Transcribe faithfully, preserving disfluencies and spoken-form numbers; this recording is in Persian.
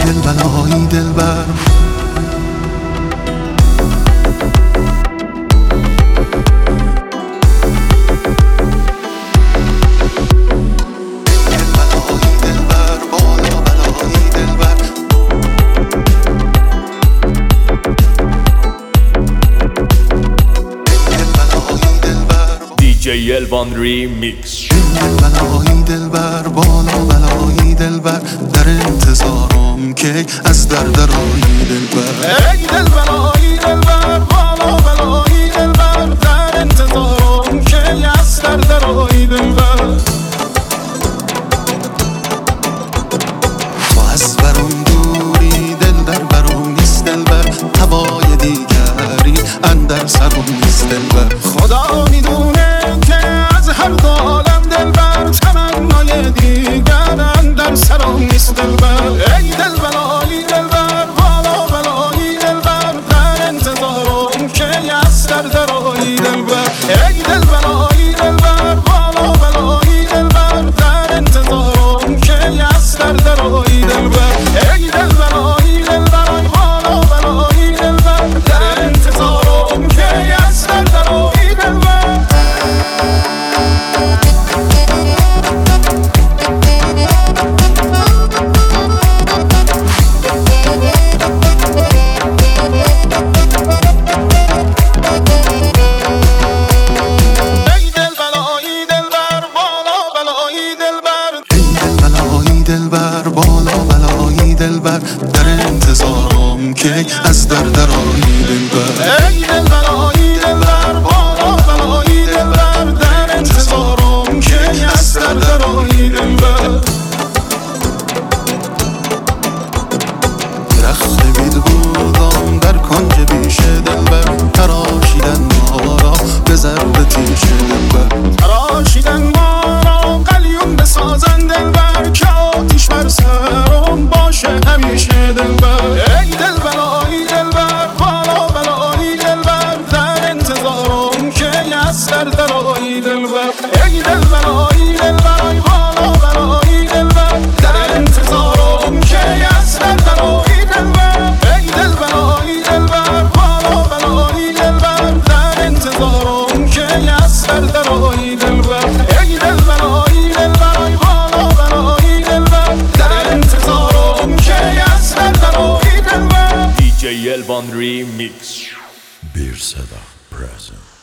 دلبرای دلبر دی الوان ریمیکس. بلای دلبر بالا بلای دلبر در انتظارم که از در درای دلبر. ای دلبرای دلبر بالا بلای دلبر در انتظارم که از در درای دلبر. تو از برم دوری دل در برم نیست دلبر، هوای دیگری اندر سرم نیست دلبر. خدا میدونه هر دو عالم دلبر تمنای دیگر اندر سرم نیست دلبر. ای دلبرای دلبر بالا بلای دلبر در انتظارم که از در درای دلبر. ای دلبرای دلبر بالا بلای دلبر در انتظارم که از در درای دلبر. ای دلبرای دلبر بالا بلای دلبر در انتظارم که از در درای دلبر. دلبر بالا بلای دلبر در انتظارم که از در درای دلبر. ای دلبرای دلبر بالا بلای دلبر در انتظارم که از در درای دلبر. درخت بید بودم در کنج بیش دلبر، تراشیدن ما را به ضرب تیش دلبر. تراشیدن ما را قلیون بسازن دلبر که آتیش بر سرم باشه همیشه دلبر. ای دلبرای دلبر بالا بلای دلبر در انتظارم که از در درای دلبر. ای دلبرای دلبر بالا بلای دلبر در انتظارم که از در درای دلبر. ای دلبرای دلبر بالا بلای دلبر در انتظارم که از در درای دلبر. ای دلبرای دلبر بالا بلای دلبر در انتظارم که از در درای دلبر. دی الوان ریمیکس. Bir Seda present.